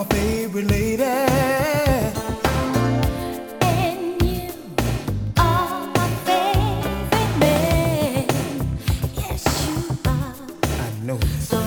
my favorite lady. And you are my favorite man. Yes, you are. I know this.